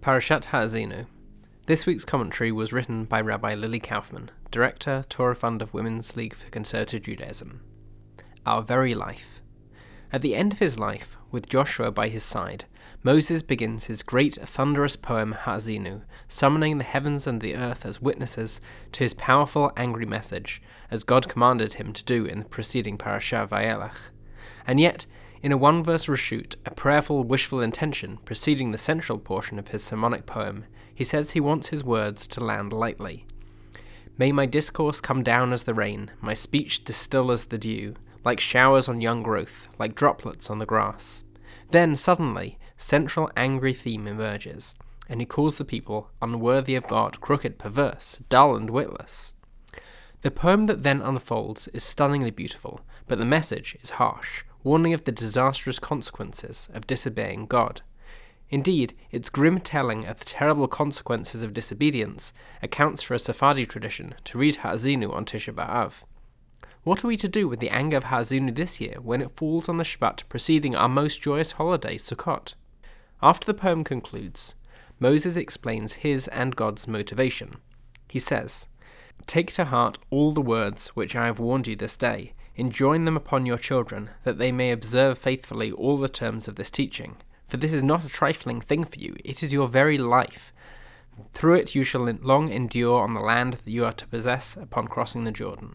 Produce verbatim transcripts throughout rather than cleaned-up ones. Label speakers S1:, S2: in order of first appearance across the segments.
S1: Parashat Ha'azinu. This week's commentary was written by Rabbi Lily Kaufman, Director, Torah Fund of Women's League for Conservative Judaism. Our very life. At the end of his life, with Joshua by his side, Moses begins his great thunderous poem Ha'azinu, summoning the heavens and the earth as witnesses to his powerful angry message, as God commanded him to do in the preceding parasha Vayelech. And yet, in a one-verse reshoot, a prayerful, wishful intention preceding the central portion of his sermonic poem, he says he wants his words to land lightly. May my discourse come down as the rain, my speech distill as the dew, like showers on young growth, like droplets on the grass. Then, suddenly, central angry theme emerges, and he calls the people unworthy of God, crooked, perverse, dull and witless. The poem that then unfolds is stunningly beautiful, but the message is harsh, warning of the disastrous consequences of disobeying God. Indeed, its grim telling of the terrible consequences of disobedience accounts for a Sephardi tradition to read Ha'azinu on Tisha B'Av. What are we to do with the anger of Ha'azinu this year when it falls on the Shabbat preceding our most joyous holiday, Sukkot? After the poem concludes, Moses explains his and God's motivation. He says, "Take to heart all the words which I have warned you this day, enjoin them upon your children, that they may observe faithfully all the terms of this teaching. For this is not a trifling thing for you, it is your very life. Through it you shall long endure on the land that you are to possess upon crossing the Jordan."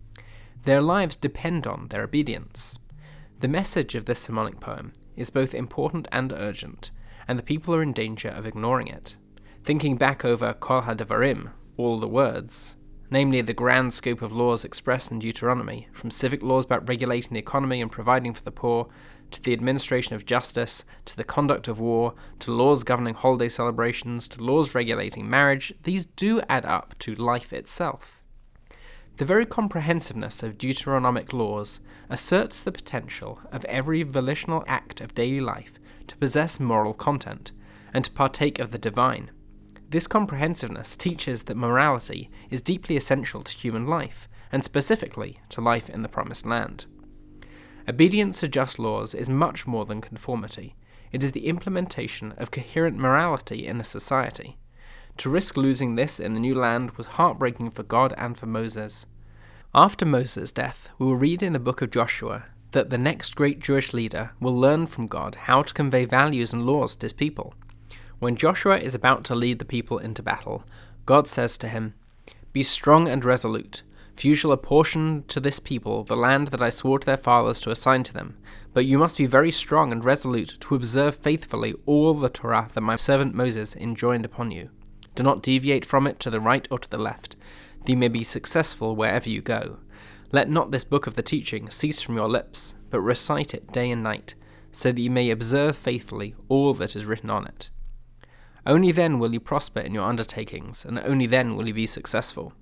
S1: Their lives depend on their obedience. The message of this sermonic poem is both important and urgent, and the people are in danger of ignoring it. Thinking back over Kol HaDevarim, all the words, namely the grand scope of laws expressed in Deuteronomy, from civic laws about regulating the economy and providing for the poor, to the administration of justice, to the conduct of war, to laws governing holiday celebrations, to laws regulating marriage, these do add up to life itself. The very comprehensiveness of Deuteronomic laws asserts the potential of every volitional act of daily life to possess moral content, and to partake of the divine. This comprehensiveness teaches that morality is deeply essential to human life, and specifically to life in the Promised Land. Obedience to just laws is much more than conformity. It is the implementation of coherent morality in a society. To risk losing this in the new land was heartbreaking for God and for Moses. After Moses' death, we will read in the book of Joshua that the next great Jewish leader will learn from God how to convey values and laws to his people. When Joshua is about to lead the people into battle, God says to him, "Be strong and resolute, for you shall apportion to this people the land that I swore to their fathers to assign to them. But you must be very strong and resolute to observe faithfully all the Torah that my servant Moses enjoined upon you. Do not deviate from it to the right or to the left, that you may be successful wherever you go. Let not this book of the teaching cease from your lips, but recite it day and night, so that you may observe faithfully all that is written on it. Only then will you prosper in your undertakings, and only then will you be successful."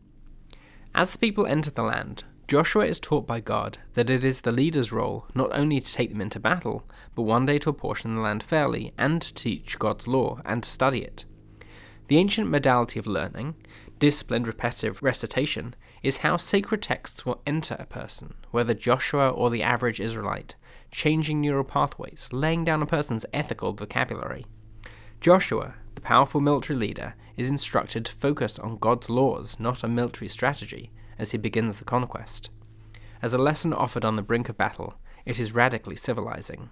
S1: As the people enter the land, Joshua is taught by God that it is the leader's role not only to take them into battle, but one day to apportion the land fairly, and to teach God's law, and to study it. The ancient modality of learning, disciplined repetitive recitation, is how sacred texts will enter a person, whether Joshua or the average Israelite, changing neural pathways, laying down a person's ethical vocabulary. Joshua, the powerful military leader, is instructed to focus on God's laws, not on military strategy, as he begins the conquest. As a lesson offered on the brink of battle, it is radically civilizing.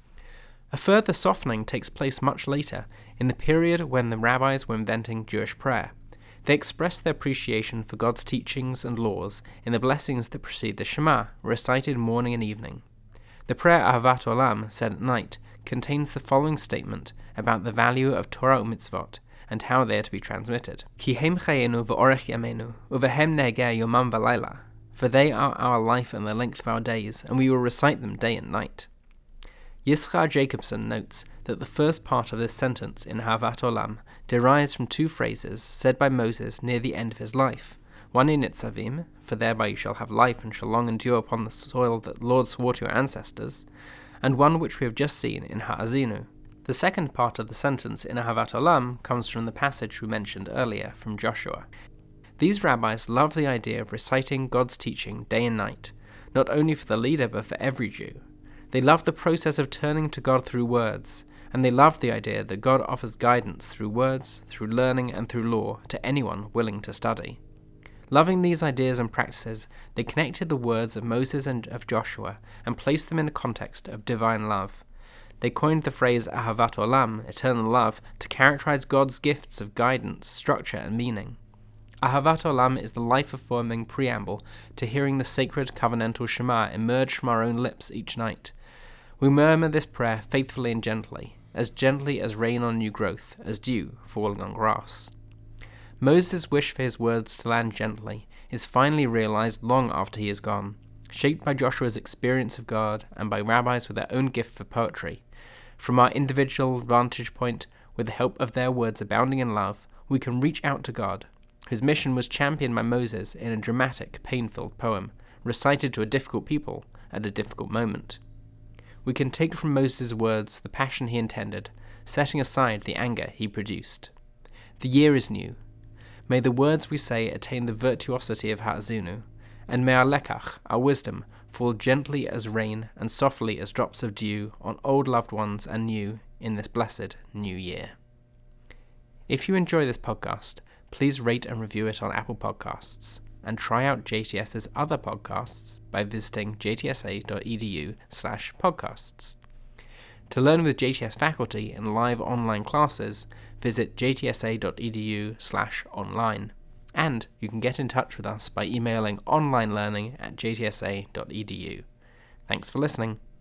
S1: A further softening takes place much later, in the period when the rabbis were inventing Jewish prayer. They expressed their appreciation for God's teachings and laws in the blessings that precede the Shema, recited morning and evening. The prayer Ahavat Olam, said at night, contains the following statement about the value of Torah u'mitzvot and how they are to be transmitted. Ki hem chayenu v'orech yamenu, uvehem ne'egeh yomam v'layla. For they are our life and the length of our days, and we will recite them day and night. Yitzchak Jacobson notes that the first part of this sentence in Ahavat Olam derives from two phrases said by Moses near the end of his life. One in Nitzavim, for thereby you shall have life and shall long endure upon the soil that the Lord swore to your ancestors, and one which we have just seen in Ha'azinu. The second part of the sentence in Ahavat Olam comes from the passage we mentioned earlier from Joshua. These rabbis love the idea of reciting God's teaching day and night, not only for the leader but for every Jew. They love the process of turning to God through words, and they loved the idea that God offers guidance through words, through learning, and through law to anyone willing to study. Loving these ideas and practices, they connected the words of Moses and of Joshua and placed them in a context of divine love. They coined the phrase Ahavat Olam, eternal love, to characterize God's gifts of guidance, structure, and meaning. Ahavat Olam is the life-affirming preamble to hearing the sacred covenantal Shema emerge from our own lips each night. We murmur this prayer faithfully and gently, as gently as rain on new growth, as dew falling on grass. Moses' wish for his words to land gently is finally realized long after he is gone, shaped by Joshua's experience of God and by rabbis with their own gift for poetry. From our individual vantage point, with the help of their words abounding in love, we can reach out to God, whose mission was championed by Moses in a dramatic, pain-filled poem, recited to a difficult people at a difficult moment. We can take from Moses' words the passion he intended, setting aside the anger he produced. The year is new. May the words we say attain the virtuosity of Ha'azinu, and may our lekach, our wisdom, fall gently as rain and softly as drops of dew on old loved ones and new in this blessed new year. If you enjoy this podcast, please rate and review it on Apple Podcasts, and try out JTS's other podcasts by visiting jtsa.edu slash podcasts. To learn with J T S faculty in live online classes, visit jtsa.edu slash online. And you can get in touch with us by emailing onlinelearning at jtsa.edu. Thanks for listening.